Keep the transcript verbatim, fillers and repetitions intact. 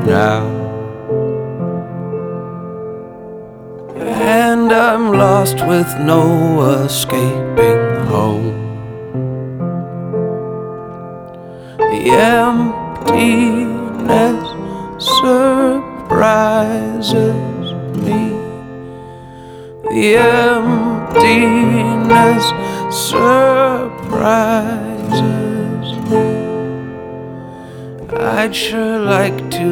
now. And I'm lost with no escaping home. The emptiness surprises me. The emptiness surprises me. I'd sure like to